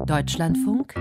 Deutschlandfunk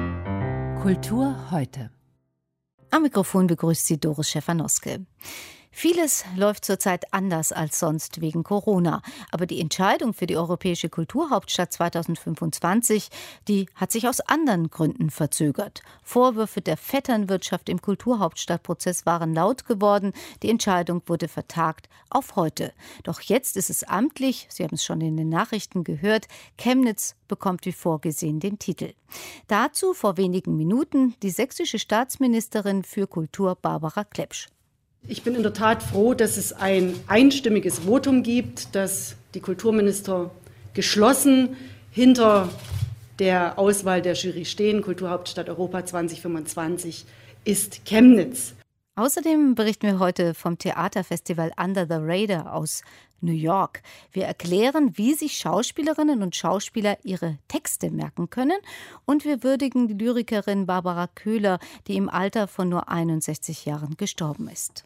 Kultur heute. Am Mikrofon begrüßt sie Doris Schäfer-Noske. Vieles läuft zurzeit anders als sonst wegen Corona. Aber die Entscheidung für die Europäische Kulturhauptstadt 2025, die hat sich aus anderen Gründen verzögert. Vorwürfe der Vetternwirtschaft im Kulturhauptstadtprozess waren laut geworden. Die Entscheidung wurde vertagt auf heute. Doch jetzt ist es amtlich, Sie haben es schon in den Nachrichten gehört, Chemnitz bekommt wie vorgesehen den Titel. Dazu vor wenigen Minuten die sächsische Staatsministerin für Kultur Barbara Klepsch. Ich bin in der Tat froh, dass es ein einstimmiges Votum gibt, dass die Kulturminister geschlossen hinter der Auswahl der Jury stehen. Kulturhauptstadt Europa 2025 ist Chemnitz. Außerdem berichten wir heute vom Theaterfestival Under the Radar aus New York. Wir erklären, wie sich Schauspielerinnen und Schauspieler ihre Texte merken können. Und wir würdigen die Lyrikerin Barbara Köhler, die im Alter von nur 61 Jahren gestorben ist.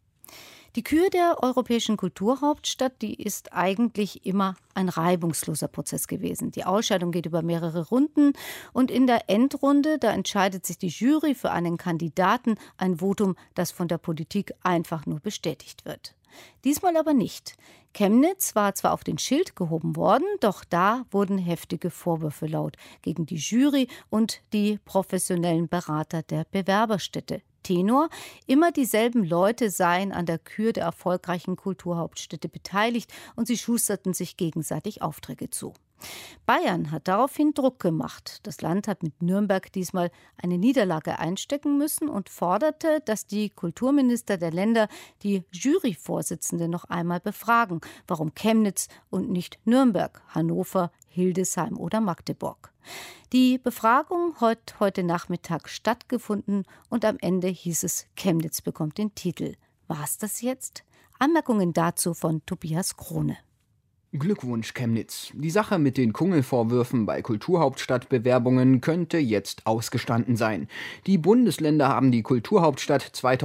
Die Kür der Europäischen Kulturhauptstadt, die ist eigentlich immer ein reibungsloser Prozess gewesen. Die Ausscheidung geht über mehrere Runden und in der Endrunde, da entscheidet sich die Jury für einen Kandidaten, ein Votum, das von der Politik einfach nur bestätigt wird. Diesmal aber nicht. Chemnitz war zwar auf den Schild gehoben worden, doch da wurden heftige Vorwürfe laut gegen die Jury und die professionellen Berater der Bewerberstätte. Tenor: immer dieselben Leute seien an der Kür der erfolgreichen Kulturhauptstädte beteiligt und sie schusterten sich gegenseitig Aufträge zu. Bayern hat daraufhin Druck gemacht. Das Land hat mit Nürnberg diesmal eine Niederlage einstecken müssen und forderte, dass die Kulturminister der Länder die Juryvorsitzende noch einmal befragen, warum Chemnitz und nicht Nürnberg, Hannover, Hildesheim oder Magdeburg. Die Befragung hat heute Nachmittag stattgefunden und am Ende hieß es, Chemnitz bekommt den Titel. War's das jetzt? Anmerkungen dazu von Tobias Krone. Glückwunsch, Chemnitz. Die Sache mit den Kungelvorwürfen bei Kulturhauptstadtbewerbungen könnte jetzt ausgestanden sein. Die Bundesländer haben die Kulturhauptstadt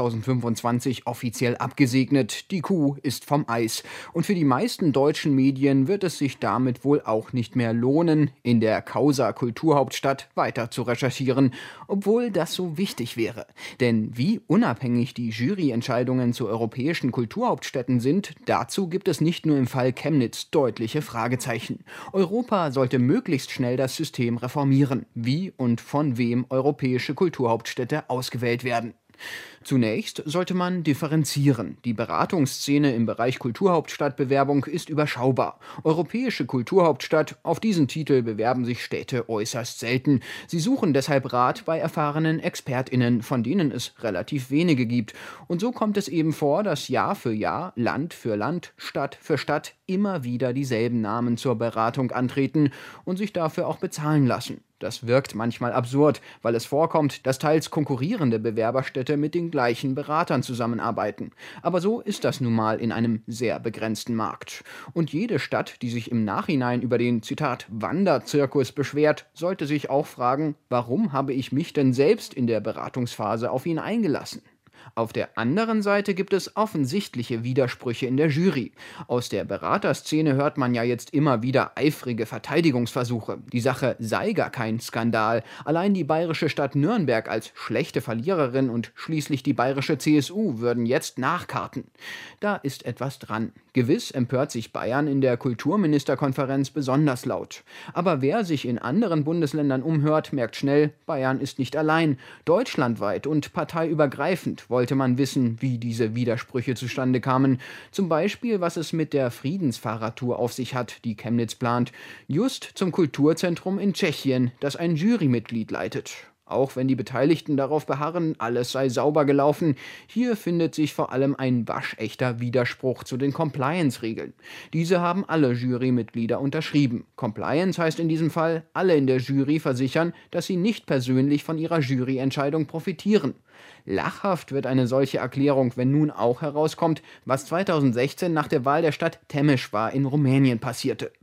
2025 offiziell abgesegnet. Die Kuh ist vom Eis. Und für die meisten deutschen Medien wird es sich damit wohl auch nicht mehr lohnen, in der Causa Kulturhauptstadt weiter zu recherchieren, obwohl das so wichtig wäre. Denn wie unabhängig die Juryentscheidungen zu europäischen Kulturhauptstädten sind, dazu gibt es nicht nur im Fall Chemnitz deutliche Fragezeichen. Europa sollte möglichst schnell das System reformieren, wie und von wem europäische Kulturhauptstädte ausgewählt werden. Zunächst sollte man differenzieren. Die Beratungsszene im Bereich Kulturhauptstadtbewerbung ist überschaubar. Europäische Kulturhauptstadt, auf diesen Titel bewerben sich Städte äußerst selten. Sie suchen deshalb Rat bei erfahrenen ExpertInnen, von denen es relativ wenige gibt. Und so kommt es eben vor, dass Jahr für Jahr, Land für Land, Stadt für Stadt immer wieder dieselben Namen zur Beratung antreten und sich dafür auch bezahlen lassen. Das wirkt manchmal absurd, weil es vorkommt, dass teils konkurrierende Bewerberstädte mit den gleichen Beratern zusammenarbeiten. Aber so ist das nun mal in einem sehr begrenzten Markt. Und jede Stadt, die sich im Nachhinein über den, Zitat, Wanderzirkus beschwert, sollte sich auch fragen, warum habe ich mich denn selbst in der Beratungsphase auf ihn eingelassen? Auf der anderen Seite gibt es offensichtliche Widersprüche in der Jury. Aus der Beraterszene hört man ja jetzt immer wieder eifrige Verteidigungsversuche. Die Sache sei gar kein Skandal. Allein die bayerische Stadt Nürnberg als schlechte Verliererin und schließlich die bayerische CSU würden jetzt nachkarten. Da ist etwas dran. Gewiss empört sich Bayern in der Kulturministerkonferenz besonders laut. Aber wer sich in anderen Bundesländern umhört, merkt schnell, Bayern ist nicht allein. Deutschlandweit und parteiübergreifend wollte man wissen, wie diese Widersprüche zustande kamen. Zum Beispiel, was es mit der Friedensfahrradtour auf sich hat, die Chemnitz plant. Just zum Kulturzentrum in Tschechien, das ein Jurymitglied leitet. Auch wenn die Beteiligten darauf beharren, alles sei sauber gelaufen, hier findet sich vor allem ein waschechter Widerspruch zu den Compliance-Regeln. Diese haben alle Jurymitglieder unterschrieben. Compliance heißt in diesem Fall, alle in der Jury versichern, dass sie nicht persönlich von ihrer Juryentscheidung profitieren. Lachhaft wird eine solche Erklärung, wenn nun auch herauskommt, was 2016 nach der Wahl der Stadt Temeschwar in Rumänien passierte.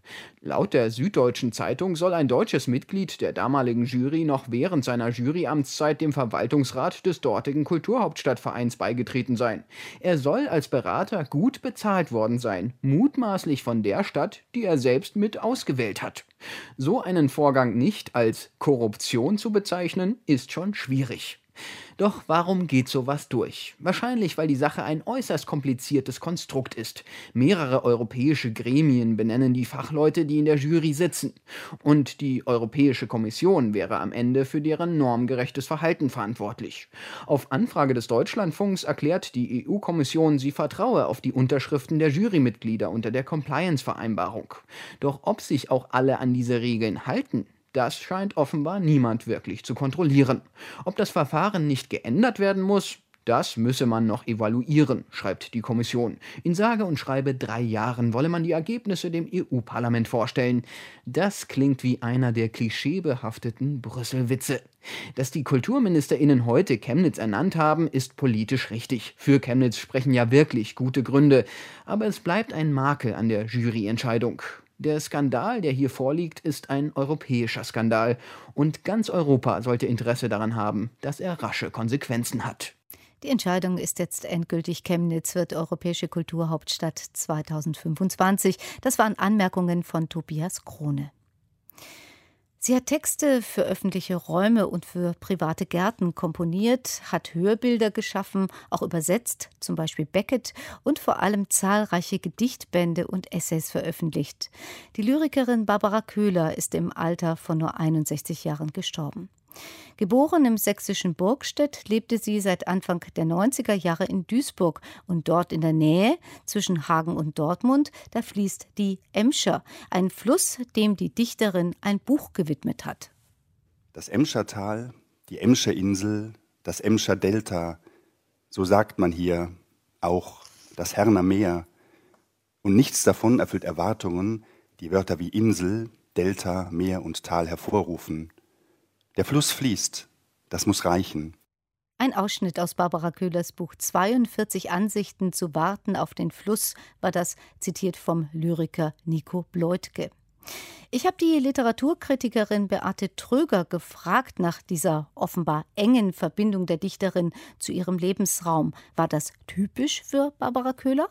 Laut der Süddeutschen Zeitung soll ein deutsches Mitglied der damaligen Jury noch während seiner Juryamtszeit dem Verwaltungsrat des dortigen Kulturhauptstadtvereins beigetreten sein. Er soll als Berater gut bezahlt worden sein, mutmaßlich von der Stadt, die er selbst mit ausgewählt hat. So einen Vorgang nicht als Korruption zu bezeichnen, ist schon schwierig. Doch warum geht sowas durch? Wahrscheinlich, weil die Sache ein äußerst kompliziertes Konstrukt ist. Mehrere europäische Gremien benennen die Fachleute, die in der Jury sitzen. Und die Europäische Kommission wäre am Ende für deren normgerechtes Verhalten verantwortlich. Auf Anfrage des Deutschlandfunks erklärt die EU-Kommission, sie vertraue auf die Unterschriften der Jurymitglieder unter der Compliance-Vereinbarung. Doch ob sich auch alle an diese Regeln halten? Das scheint offenbar niemand wirklich zu kontrollieren. Ob das Verfahren nicht geändert werden muss, das müsse man noch evaluieren, schreibt die Kommission. In sage und schreibe 3 Jahren wolle man die Ergebnisse dem EU-Parlament vorstellen. Das klingt wie einer der klischeebehafteten Brüssel-Witze. Dass die KulturministerInnen heute Chemnitz ernannt haben, ist politisch richtig. Für Chemnitz sprechen ja wirklich gute Gründe. Aber es bleibt ein Makel an der Juryentscheidung. Der Skandal, der hier vorliegt, ist ein europäischer Skandal. Und ganz Europa sollte Interesse daran haben, dass er rasche Konsequenzen hat. Die Entscheidung ist jetzt endgültig. Chemnitz wird europäische Kulturhauptstadt 2025. Das waren Anmerkungen von Tobias Krone. Sie hat Texte für öffentliche Räume und für private Gärten komponiert, hat Hörbilder geschaffen, auch übersetzt, zum Beispiel Beckett, und vor allem zahlreiche Gedichtbände und Essays veröffentlicht. Die Lyrikerin Barbara Köhler ist im Alter von nur 61 Jahren gestorben. Geboren im sächsischen Burgstedt, lebte sie seit Anfang der 90er Jahre in Duisburg und dort in der Nähe, zwischen Hagen und Dortmund, da fließt die Emscher, ein Fluss, dem die Dichterin ein Buch gewidmet hat. Das Emschertal, die Emscherinsel, das Emscher Delta, so sagt man hier, auch das Herner Meer. Und nichts davon erfüllt Erwartungen, die Wörter wie Insel, Delta, Meer und Tal hervorrufen. Der Fluss fließt, das muss reichen. Ein Ausschnitt aus Barbara Köhlers Buch 42 Ansichten zu warten auf den Fluss war das, zitiert vom Lyriker Nico Bleutke. Ich habe die Literaturkritikerin Beate Tröger gefragt nach dieser offenbar engen Verbindung der Dichterin zu ihrem Lebensraum. War das typisch für Barbara Köhler?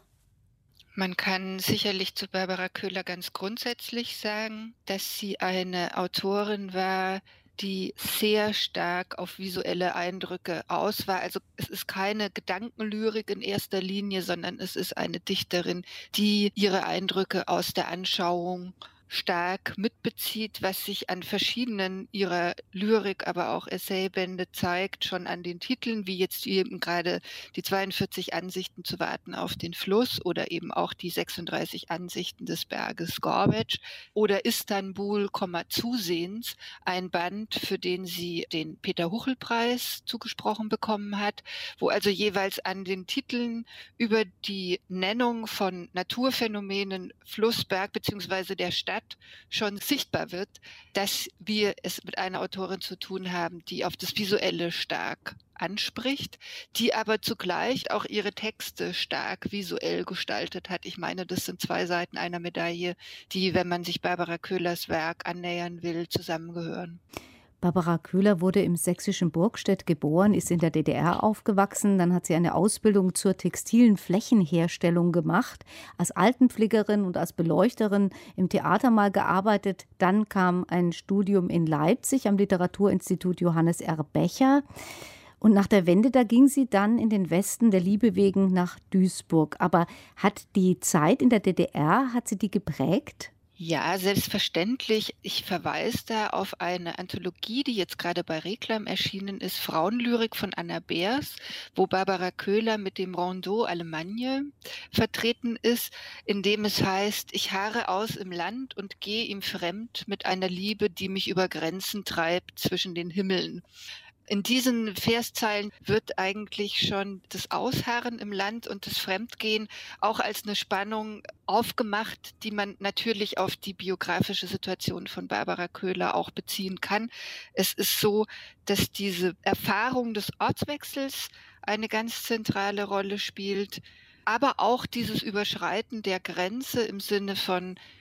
Man kann sicherlich zu Barbara Köhler ganz grundsätzlich sagen, dass sie eine Autorin war, die sehr stark auf visuelle Eindrücke aus war. Also es ist keine Gedankenlyrik in erster Linie, sondern es ist eine Dichterin, die ihre Eindrücke aus der Anschauung stark mitbezieht, was sich an verschiedenen ihrer Lyrik, aber auch Essaybände zeigt, schon an den Titeln, wie jetzt eben gerade die 42 Ansichten zu warten auf den Fluss oder eben auch die 36 Ansichten des Berges Gorbeč oder Istanbul, zusehends, ein Band, für den sie den Peter-Huchel-Preis zugesprochen bekommen hat, wo also jeweils an den Titeln über die Nennung von Naturphänomenen, Fluss, Berg bzw. der Stadt schon sichtbar wird, dass wir es mit einer Autorin zu tun haben, die auf das Visuelle stark anspricht, die aber zugleich auch ihre Texte stark visuell gestaltet hat. Ich meine, das sind 2 Seiten einer Medaille, die, wenn man sich Barbara Köhlers Werk annähern will, zusammengehören. Barbara Köhler wurde im sächsischen Burgstedt geboren, ist in der DDR aufgewachsen. Dann hat sie eine Ausbildung zur textilen Flächenherstellung gemacht, als Altenpflegerin und als Beleuchterin im Theater mal gearbeitet. Dann kam ein Studium in Leipzig am Literaturinstitut Johannes R. Becher. Und nach der Wende, da ging sie dann in den Westen der Liebe wegen nach Duisburg. Aber hat die Zeit in der DDR, hat sie die geprägt? Ja, selbstverständlich. Ich verweise da auf eine Anthologie, die jetzt gerade bei Reklam erschienen ist, Frauenlyrik von Anna Beers, wo Barbara Köhler mit dem Rondeau Allemagne vertreten ist, in dem es heißt, ich harre aus im Land und gehe ihm fremd mit einer Liebe, die mich über Grenzen treibt zwischen den Himmeln. In diesen Verszeilen wird eigentlich schon das Ausharren im Land und das Fremdgehen auch als eine Spannung aufgemacht, die man natürlich auf die biografische Situation von Barbara Köhler auch beziehen kann. Es ist so, dass diese Erfahrung des Ortswechsels eine ganz zentrale Rolle spielt, aber auch dieses Überschreiten der Grenze im Sinne von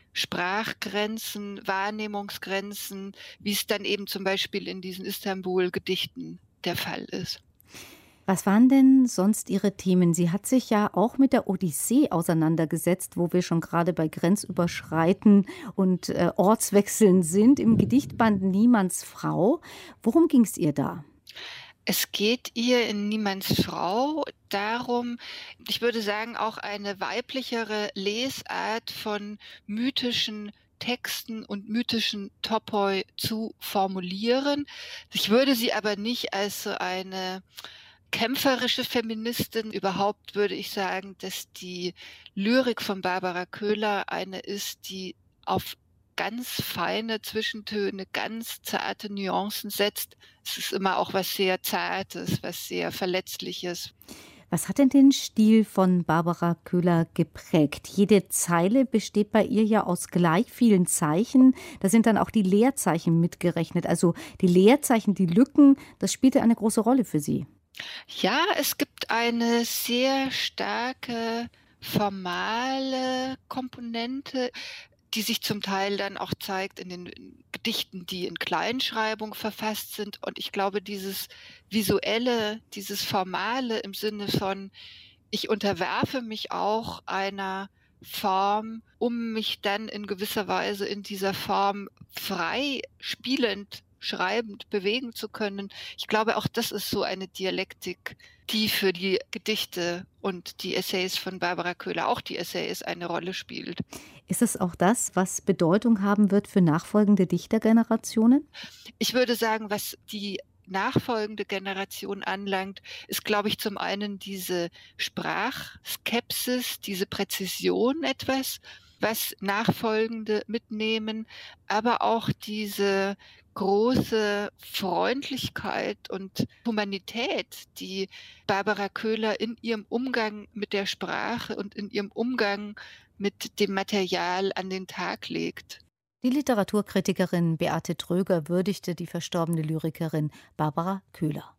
Sprachgrenzen, Wahrnehmungsgrenzen, wie es dann eben zum Beispiel in diesen Istanbul-Gedichten der Fall ist. Was waren denn sonst Ihre Themen? Sie hat sich ja auch mit der Odyssee auseinandergesetzt, wo wir schon gerade bei Grenzüberschreiten und Ortswechseln sind, im Gedichtband Niemands Frau. Worum ging es ihr da? Es geht ihr in Niemands Frau darum, ich würde sagen, auch eine weiblichere Lesart von mythischen Texten und mythischen Topoi zu formulieren. Ich würde sie aber nicht als so eine kämpferische Feministin. Überhaupt würde ich sagen, dass die Lyrik von Barbara Köhler eine ist, die auf ganz feine Zwischentöne, ganz zarte Nuancen setzt. Es ist immer auch was sehr Zartes, was sehr Verletzliches. Was hat denn den Stil von Barbara Köhler geprägt? Jede Zeile besteht bei ihr ja aus gleich vielen Zeichen. Da sind dann auch die Leerzeichen mitgerechnet. Also die Leerzeichen, die Lücken, das spielte eine große Rolle für sie. Ja, es gibt eine sehr starke formale Komponente, die sich zum Teil dann auch zeigt in den Gedichten, die in Kleinschreibung verfasst sind. Und ich glaube, dieses Visuelle, dieses Formale im Sinne von, ich unterwerfe mich auch einer Form, um mich dann in gewisser Weise in dieser Form frei spielend, schreibend bewegen zu können. Ich glaube, auch das ist so eine Dialektik, die für die Gedichte und die Essays von Barbara Köhler, auch die Essays, eine Rolle spielt. Ist es auch das, was Bedeutung haben wird für nachfolgende Dichtergenerationen? Ich würde sagen, was die nachfolgende Generation anlangt, ist, glaube ich, zum einen diese Sprachskepsis, diese Präzision etwas, was Nachfolgende mitnehmen, aber auch diese große Freundlichkeit und Humanität, die Barbara Köhler in ihrem Umgang mit der Sprache und in ihrem Umgang mit dem Material an den Tag legt. Die Literaturkritikerin Beate Tröger würdigte die verstorbene Lyrikerin Barbara Köhler.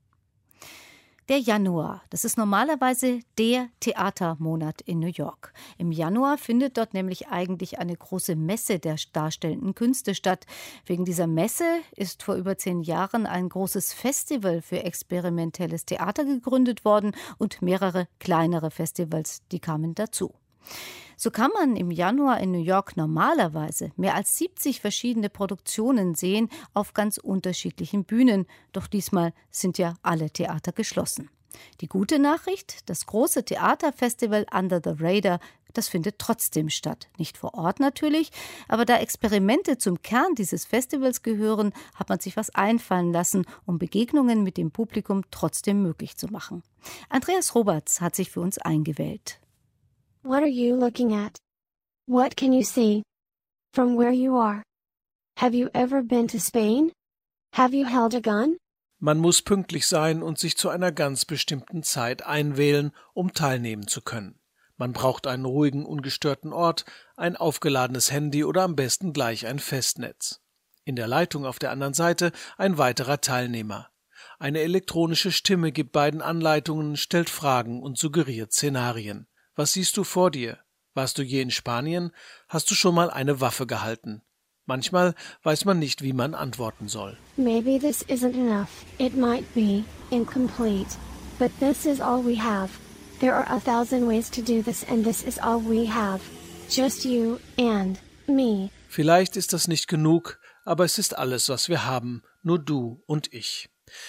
Der Januar, das ist normalerweise der Theatermonat in New York. Im Januar findet dort nämlich eigentlich eine große Messe der darstellenden Künste statt. Wegen dieser Messe ist vor über 10 Jahren ein großes Festival für experimentelles Theater gegründet worden und mehrere kleinere Festivals, die kamen dazu. So kann man im Januar in New York normalerweise mehr als 70 verschiedene Produktionen sehen auf ganz unterschiedlichen Bühnen. Doch diesmal sind ja alle Theater geschlossen. Die gute Nachricht, das große Theaterfestival Under the Radar, das findet trotzdem statt. Nicht vor Ort natürlich, aber da Experimente zum Kern dieses Festivals gehören, hat man sich was einfallen lassen, um Begegnungen mit dem Publikum trotzdem möglich zu machen. Andreas Roberts hat sich für uns eingewählt. What are you looking at? What can you see? From where you are? Have you ever been to Spain? Have you held a gun? Man muss pünktlich sein und sich zu einer ganz bestimmten Zeit einwählen, um teilnehmen zu können. Man braucht einen ruhigen, ungestörten Ort, ein aufgeladenes Handy oder am besten gleich ein Festnetz. In der Leitung auf der anderen Seite ein weiterer Teilnehmer. Eine elektronische Stimme gibt beiden Anleitungen, stellt Fragen und suggeriert Szenarien. Was siehst du vor dir? Warst du je in Spanien? Hast du schon mal eine Waffe gehalten? Manchmal weiß man nicht, wie man antworten soll. Maybe this isn't enough. It might be incomplete. But this is all we have. There are 1,000 ways to do this and this is all we have. Just you and me. Vielleicht ist das nicht genug, aber es ist alles, was wir haben. Nur du und ich.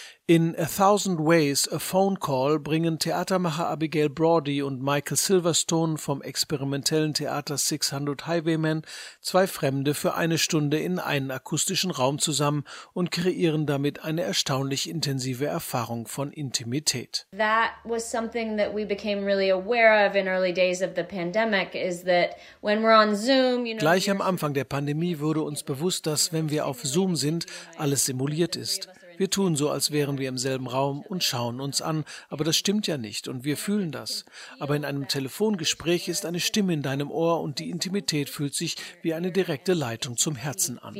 In 1,000 Ways a Phone Call bringen Theatermacher Abigail Brody und Michael Silverstone vom experimentellen Theater 600 Highwaymen 2 Fremde für eine Stunde in einen akustischen Raum zusammen und kreieren damit eine erstaunlich intensive Erfahrung von Intimität. That was something that we became really aware of in early days of the pandemic is that when we're on Zoom, Gleich am Anfang der Pandemie wurde uns bewusst, dass wenn wir auf Zoom sind, alles simuliert ist. Wir tun so, als wären wir im selben Raum und schauen uns an, aber das stimmt ja nicht und wir fühlen das. Aber in einem Telefongespräch ist eine Stimme in deinem Ohr und die Intimität fühlt sich wie eine direkte Leitung zum Herzen an.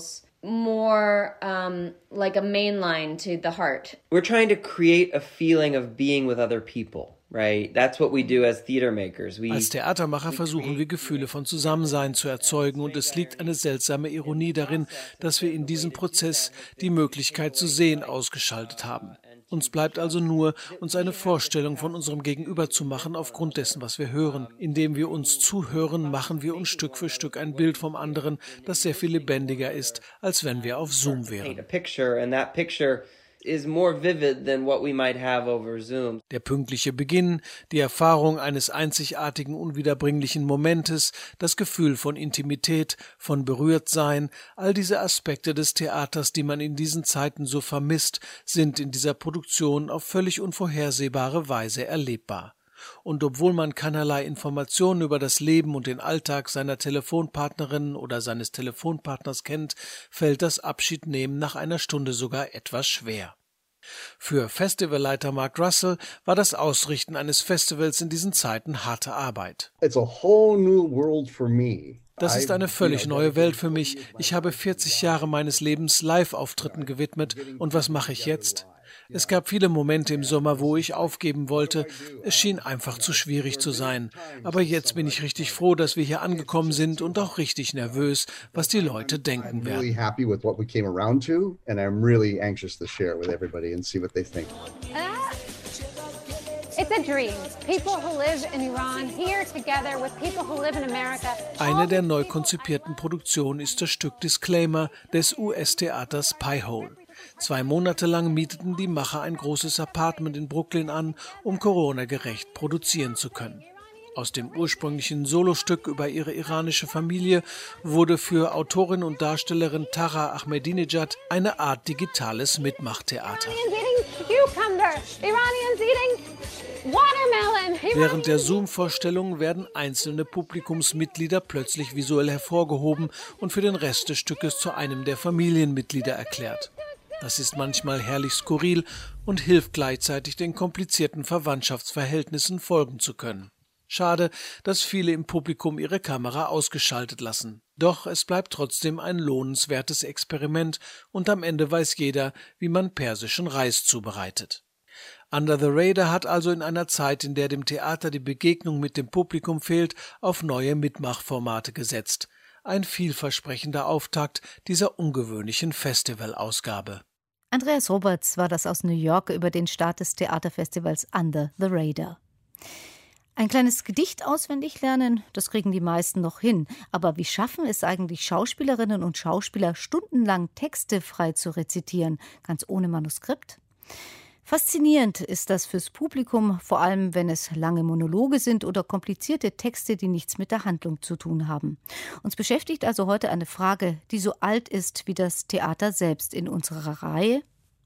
More like a main line to the heart. We're trying to create a feeling of being with other people. Als Theatermacher versuchen wir, Gefühle von Zusammensein zu erzeugen, und es liegt eine seltsame Ironie darin, dass wir in diesem Prozess die Möglichkeit zu sehen ausgeschaltet haben. Uns bleibt also nur, uns eine Vorstellung von unserem Gegenüber zu machen aufgrund dessen, was wir hören. Indem wir uns zuhören, machen wir uns Stück für Stück ein Bild vom anderen, das sehr viel lebendiger ist, als wenn wir auf Zoom wären. Der pünktliche Beginn, die Erfahrung eines einzigartigen, unwiederbringlichen Momentes, das Gefühl von Intimität, von Berührtsein, all diese Aspekte des Theaters, die man in diesen Zeiten so vermisst, sind in dieser Produktion auf völlig unvorhersehbare Weise erlebbar. Und obwohl man keinerlei Informationen über das Leben und den Alltag seiner Telefonpartnerin oder seines Telefonpartners kennt, fällt das Abschiednehmen nach einer Stunde sogar etwas schwer. Für Festivalleiter Mark Russell war das Ausrichten eines Festivals in diesen Zeiten harte Arbeit. Das ist eine völlig neue Welt für mich. Ich habe 40 Jahre meines Lebens Live-Auftritten gewidmet. Und was mache ich jetzt? Es gab viele Momente im Sommer, wo ich aufgeben wollte. Es schien einfach zu schwierig zu sein. Aber jetzt bin ich richtig froh, dass wir hier angekommen sind, und auch richtig nervös, was die Leute denken werden. Eine der neu konzipierten Produktionen ist das Stück Disclaimer des US-Theaters Pie-Hole. 2 Monate lang mieteten die Macher ein großes Apartment in Brooklyn an, um Corona-gerecht produzieren zu können. Aus dem ursprünglichen Solostück über ihre iranische Familie wurde für Autorin und Darstellerin Tara Ahmadinejad eine Art digitales Mitmachtheater. Während der Zoom-Vorstellung werden einzelne Publikumsmitglieder plötzlich visuell hervorgehoben und für den Rest des Stückes zu einem der Familienmitglieder erklärt. Das ist manchmal herrlich skurril und hilft gleichzeitig, den komplizierten Verwandtschaftsverhältnissen folgen zu können. Schade, dass viele im Publikum ihre Kamera ausgeschaltet lassen. Doch es bleibt trotzdem ein lohnenswertes Experiment, und am Ende weiß jeder, wie man persischen Reis zubereitet. Under the Radar hat also in einer Zeit, in der dem Theater die Begegnung mit dem Publikum fehlt, auf neue Mitmachformate gesetzt. Ein vielversprechender Auftakt dieser ungewöhnlichen Festivalausgabe. Andreas Roberts war das aus New York über den Start des Theaterfestivals Under the Radar. Ein kleines Gedicht auswendig lernen, das kriegen die meisten noch hin. Aber wie schaffen es eigentlich Schauspielerinnen und Schauspieler, stundenlang Texte frei zu rezitieren, ganz ohne Manuskript? Faszinierend ist das fürs Publikum, vor allem wenn es lange Monologe sind oder komplizierte Texte, die nichts mit der Handlung zu tun haben. Uns beschäftigt also heute eine Frage, die so alt ist wie das Theater selbst in unserer Reihe.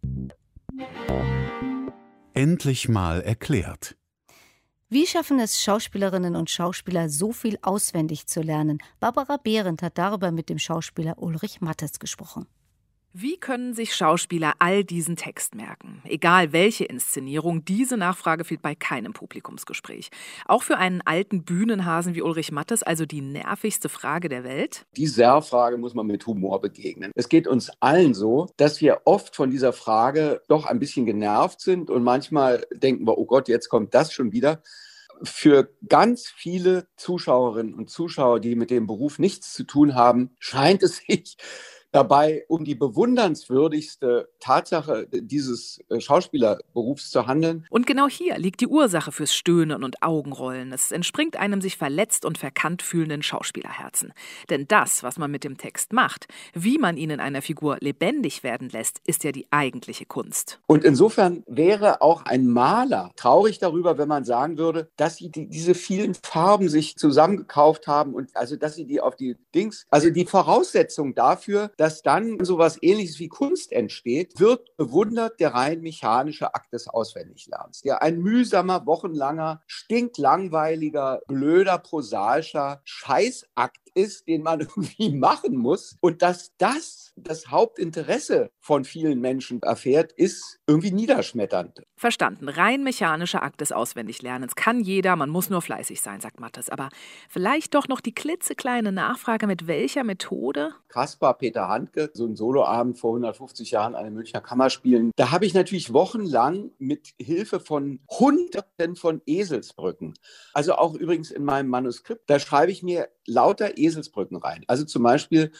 Endlich mal erklärt. Wie schaffen es Schauspielerinnen und Schauspieler, so viel auswendig zu lernen? Barbara Behrendt hat darüber mit dem Schauspieler Ulrich Mattes gesprochen. Wie können sich Schauspieler all diesen Text merken? Egal welche Inszenierung, diese Nachfrage fehlt bei keinem Publikumsgespräch. Auch für einen alten Bühnenhasen wie Ulrich Mattes also die nervigste Frage der Welt? Dieser Frage muss man mit Humor begegnen. Es geht uns allen so, dass wir oft von dieser Frage doch ein bisschen genervt sind und manchmal denken wir, oh Gott, jetzt kommt das schon wieder. Für ganz viele Zuschauerinnen und Zuschauer, die mit dem Beruf nichts zu tun haben, scheint es sich dabei um die bewundernswürdigste Tatsache dieses Schauspielerberufs zu handeln. Und genau hier liegt die Ursache fürs Stöhnen und Augenrollen. Es entspringt einem sich verletzt und verkannt fühlenden Schauspielerherzen. Denn das, was man mit dem Text macht, wie man ihn in einer Figur lebendig werden lässt, ist ja die eigentliche Kunst. Und insofern wäre auch ein Maler traurig darüber, wenn man sagen würde, dass sie diese vielen Farben sich zusammengekauft haben und also dass sie die auf die also die Voraussetzung dafür, dass dann sowas Ähnliches wie Kunst entsteht, wird bewundert der rein mechanische Akt des Auswendiglernens, der ein mühsamer, wochenlanger, stinklangweiliger, blöder, prosaischer Scheißakt ist, den man irgendwie machen muss. Und dass das Hauptinteresse von vielen Menschen erfährt, ist irgendwie niederschmetternd. Verstanden. Rein mechanischer Akt des Auswendiglernens kann jeder, man muss nur fleißig sein, sagt Mattes. Aber vielleicht doch noch die klitzekleine Nachfrage, mit welcher Methode? Caspar Peter Walter Handke, so ein Soloabend vor 150 Jahren an den Münchner Kammerspielen. Da habe ich natürlich wochenlang mit Hilfe von Hunderten von Eselsbrücken, also auch übrigens in meinem Manuskript, da schreibe ich mir lauter Eselsbrücken rein. Also zum Beispiel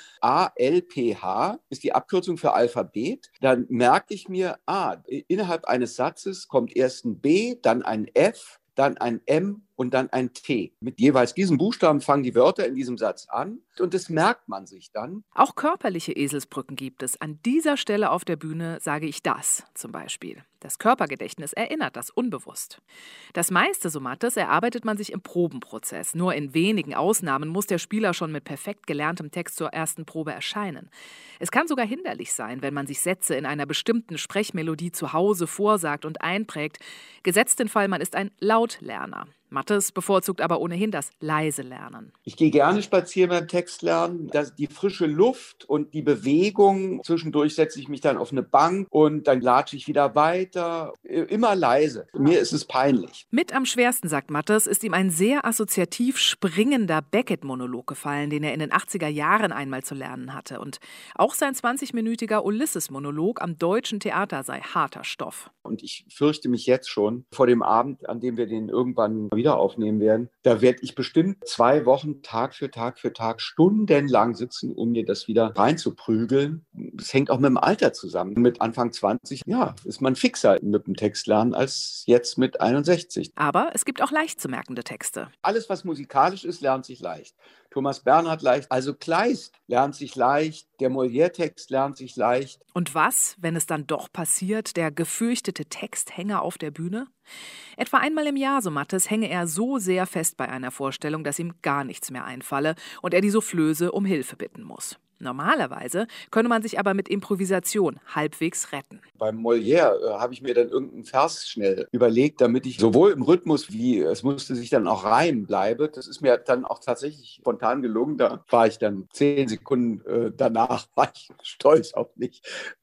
ALPH ist die Abkürzung für Alphabet. Dann merke ich mir, innerhalb eines Satzes kommt erst ein B, dann ein F, dann ein M und dann ein T. Mit jeweils diesen Buchstaben fangen die Wörter in diesem Satz an und das merkt man sich dann. Auch körperliche Eselsbrücken gibt es. An dieser Stelle auf der Bühne sage ich das zum Beispiel. Das Körpergedächtnis erinnert das unbewusst. Das meiste, so Mattes, erarbeitet man sich im Probenprozess. Nur in wenigen Ausnahmen muss der Spieler schon mit perfekt gelerntem Text zur ersten Probe erscheinen. Es kann sogar hinderlich sein, wenn man sich Sätze in einer bestimmten Sprechmelodie zu Hause vorsagt und einprägt. Gesetzt den Fall, man ist ein Lautlerner. Mattes bevorzugt aber ohnehin das leise Lernen. Ich gehe gerne spazieren beim Textlernen. Die frische Luft und die Bewegung. Zwischendurch setze ich mich dann auf eine Bank und dann latsche ich wieder weiter. Immer leise. Mir ist es peinlich. Mit am schwersten, sagt Mattes, ist ihm ein sehr assoziativ springender Beckett-Monolog gefallen, den er in den 80er Jahren einmal zu lernen hatte. Und auch sein 20-minütiger Ulysses-Monolog am Deutschen Theater sei harter Stoff. Und ich fürchte mich jetzt schon vor dem Abend, an dem wir den irgendwann wieder aufnehmen werden. Da werde ich bestimmt 2 Wochen Tag für Tag stundenlang sitzen, um mir das wieder reinzuprügeln. Das hängt auch mit dem Alter zusammen. Mit Anfang 20, ist man fixer mit dem Textlernen als jetzt mit 61. Aber es gibt auch leicht zu merkende Texte. Alles, was musikalisch ist, lernt sich leicht. Thomas Bernhard leicht, also Kleist lernt sich leicht, der Molière-Text lernt sich leicht. Und was, wenn es dann doch passiert, der gefürchtete Texthänger auf der Bühne? Etwa einmal im Jahr, so Mattes, hänge er so sehr fest bei einer Vorstellung, dass ihm gar nichts mehr einfalle und er die Soufflöse um Hilfe bitten muss. Normalerweise könne man sich aber mit Improvisation halbwegs retten. Beim Molière habe ich mir dann irgendeinen Vers schnell überlegt, damit ich sowohl im Rhythmus wie es musste sich dann auch reimen bleibe. Das ist mir dann auch tatsächlich spontan gelungen. Da war ich dann 10 Sekunden danach, war ich stolz auf mich,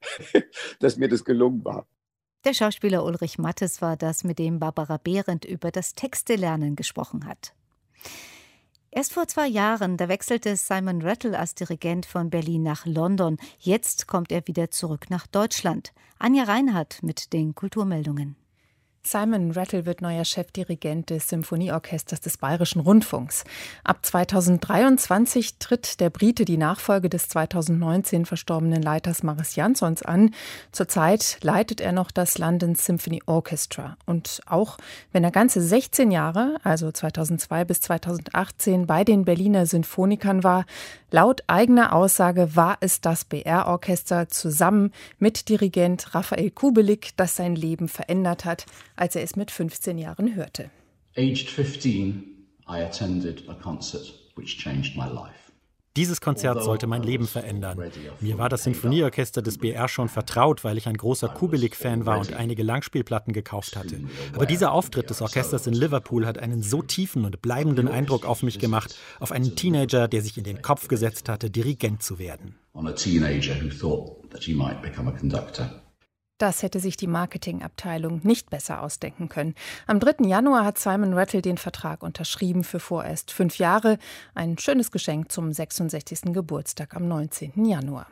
dass mir das gelungen war. Der Schauspieler Ulrich Mattes war das, mit dem Barbara Behrendt über das Textelernen gesprochen hat. Erst vor 2 Jahren, da wechselte Simon Rattle als Dirigent von Berlin nach London. Jetzt kommt er wieder zurück nach Deutschland. Anja Reinhardt mit den Kulturmeldungen. Simon Rattle wird neuer Chefdirigent des Symphonieorchesters des Bayerischen Rundfunks. Ab 2023 tritt der Brite die Nachfolge des 2019 verstorbenen Leiters Maris Jansons an. Zurzeit leitet er noch das London Symphony Orchestra. Und auch wenn er ganze 16 Jahre, also 2002 bis 2018, bei den Berliner Sinfonikern war, laut eigener Aussage war es das BR-Orchester zusammen mit Dirigent Raphael Kubelik, das sein Leben verändert hat, als er es mit 15 Jahren hörte. Aged 15, I attended a concert which changed my life. Dieses Konzert sollte mein Leben verändern. Mir war das Sinfonieorchester des BR schon vertraut, weil ich ein großer Kubelik-Fan war und einige Langspielplatten gekauft hatte. Aber dieser Auftritt des Orchesters in Liverpool hat einen so tiefen und bleibenden Eindruck auf mich gemacht, auf einen Teenager, der sich in den Kopf gesetzt hatte, Dirigent zu werden. On a teenager who thought that he might become a conductor. Das hätte sich die Marketingabteilung nicht besser ausdenken können. Am 3. Januar hat Simon Rattle den Vertrag unterschrieben für vorerst 5 Jahre. Ein schönes Geschenk zum 66. Geburtstag am 19. Januar.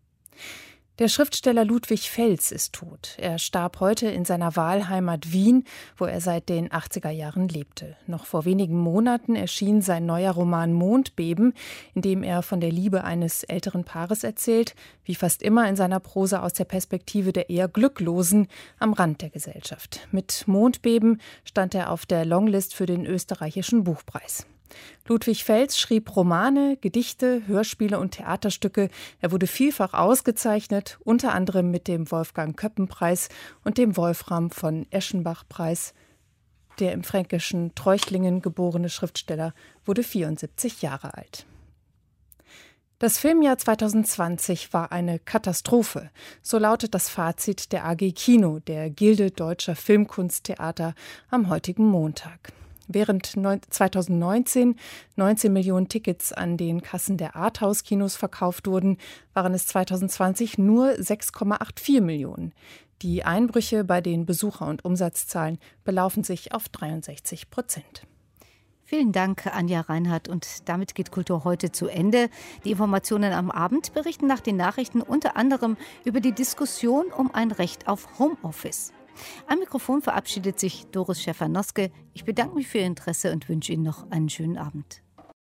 Der Schriftsteller Ludwig Fels ist tot. Er starb heute in seiner Wahlheimat Wien, wo er seit den 80er Jahren lebte. Noch vor wenigen Monaten erschien sein neuer Roman Mondbeben, in dem er von der Liebe eines älteren Paares erzählt, wie fast immer in seiner Prosa aus der Perspektive der eher Glücklosen am Rand der Gesellschaft. Mit Mondbeben stand er auf der Longlist für den österreichischen Buchpreis. Ludwig Fels schrieb Romane, Gedichte, Hörspiele und Theaterstücke. Er wurde vielfach ausgezeichnet, unter anderem mit dem Wolfgang-Köppen-Preis und dem Wolfram von Eschenbach-Preis. Der im fränkischen Treuchtlingen geborene Schriftsteller wurde 74 Jahre alt. Das Filmjahr 2020 war eine Katastrophe. So lautet das Fazit der AG Kino, der Gilde Deutscher Filmkunsttheater, am heutigen Montag. Während 2019 19 Millionen Tickets an den Kassen der Arthouse-Kinos verkauft wurden, waren es 2020 nur 6,84 Millionen. Die Einbrüche bei den Besucher- und Umsatzzahlen belaufen sich auf 63%. Vielen Dank, Anja Reinhardt. Und damit geht Kultur heute zu Ende. Die Informationen am Abend berichten nach den Nachrichten unter anderem über die Diskussion um ein Recht auf Homeoffice. Am Mikrofon verabschiedet sich Doris Schäfer-Noske. Ich bedanke mich für Ihr Interesse und wünsche Ihnen noch einen schönen Abend.